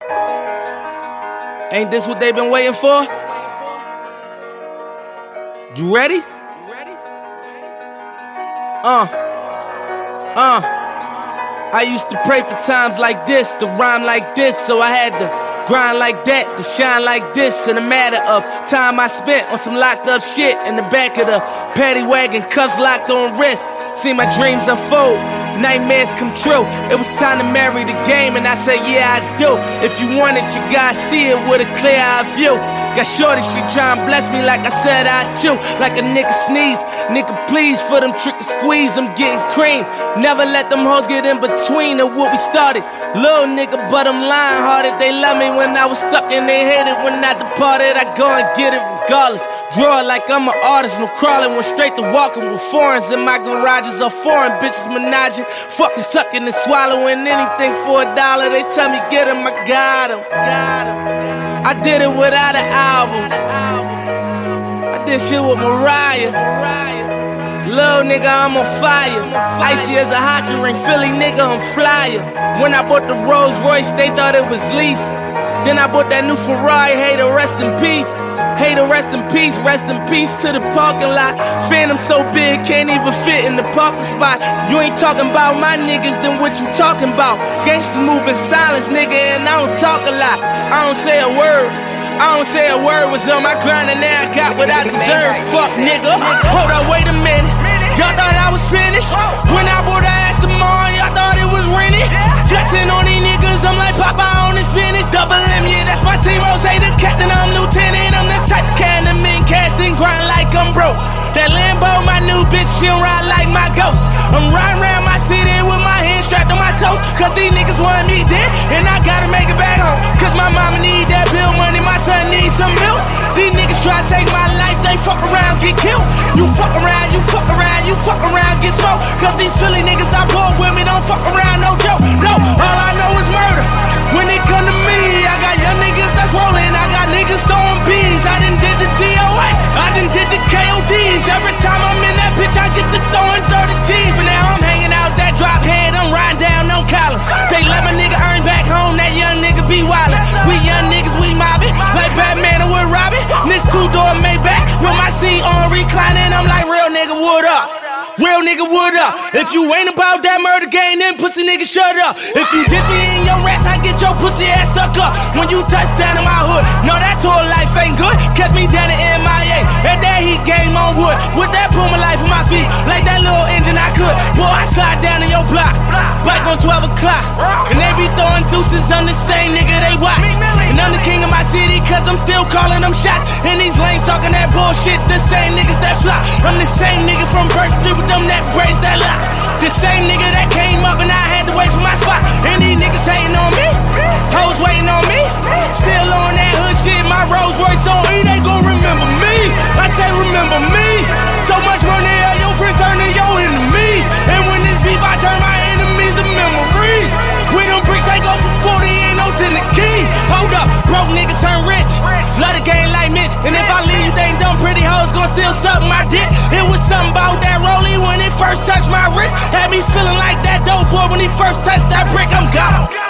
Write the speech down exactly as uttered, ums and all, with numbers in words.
Ain't this what they been waiting for? You ready? Uh, uh. I used to pray for times like this, to rhyme like this, so I had to grind like that, to shine like this. In a matter of time I spent on some locked up shit in the back of the paddy wagon, cuffs locked on wrist. See my dreams unfold, nightmares come true. It was time to marry the game, and I said, yeah, I do. If you want it, you gotta see it with a clear eye view. Got shorty, she tryin' bless me like I said I chew. Like a nigga sneeze, nigga please for them trick and squeeze, I'm getting cream. Never let them hoes get in between of what we started. Little nigga, but I'm lying hearted. They love me when I was stuck and they hated when I departed. I go and get it regardless. Draw it like I'm an artist, no crawling. Went straight to walking with foreigns in my garages. Are foreign bitches menaging, fucking sucking and swallowing anything for a dollar. They tell me get him, I got him, got him. I did it without an album. I did shit with Mariah. Little nigga, I'm on fire. Icy as a hockey ring, Philly nigga, I'm flyer. When I bought the Rolls Royce, they thought it was lease. Then I bought that new Ferrari, hey, to rest in peace. Hey, to rest in peace, rest in peace to the parking lot. Phantom so big, can't even fit in the parking spot. You ain't talking about my niggas, then what you talking about? Gangsters move in silence, nigga, and I don't talk a lot. I don't say a word, I don't say a word. Was on my grind and now I got what I deserve. Fuck nigga, hold up, wait a minute. Y'all thought I was finished? When I bought the Aston Martin, y'all thought it was rented? Flexing on these niggas, I'm like Popeye on the spinach. Double M, yeah, that's my team. Rose, the captain, I'm lieutenant. I'm the type of can the men cast and grind like I'm broke. That Lambo, my new bitch, she'll ride like my ghost. I'm riding around my city with my hands strapped on my toes. Cause these niggas want me dead, and I gotta make it back home. Cause my mama need that bill money, my son needs some milk. These niggas try to take my life, they fuck around, get killed. You fuck around, you fuck around, you fuck around, get smoked. Cause these Philly niggas I bought with me don't fuck around, no joke. No, all I know is murder. When it come to me, I got young niggas that's rolling, I got niggas throwing bees. I done did the D O A, I done did the K O Ds. Every time I'm in that bitch, I get to throwing thirty G's. But now I'm hanging out that drop head, I'm riding down on Collins. They let my nigga earn back home, that young nigga be wildin'. We young niggas, we mobbin', like Batman and with Robin. This two-door Maybach, with my seat on reclining, I'm like, real nigga, what up? Real nigga, what up? If you ain't about that murder game, then pussy nigga, shut up. If you dip me in your rats, I get your pussy ass stuck up. When you touch down in my hood, no, that tour life ain't good. Catch me down in M I A, at that heat game on wood. With that Puma life on my feet, like that little engine I could. Boy, I slide down in your block, bike on twelve o'clock. And they be throwing deuces, I'm the same nigga they watch. And I'm the king of my city, cause I'm still calling them shots. And these lanes talking that bullshit, the same niggas that flop. I'm the same nigga from Birch Street with them that braids that lock. The same nigga that came up and I had to wait for my spot. And these niggas hating on me, hoes waiting on me. Still on that hood shit, my Rolls Royce on E, they gon' remember me. I say remember me. So much money at your friend turn to your enemies. And when this beef, I turn my enemies to memories. With them bricks, they go for forty, ain't no ten the key. Hold up, broke nigga turn rich. Love the game like Mitch. And if I leave, you think dumb pretty hoes gon' still suck my dick. It was something about that rollie when it first touched my wrist. Had me feeling like that dope boy when he first touched that brick, I'm gone.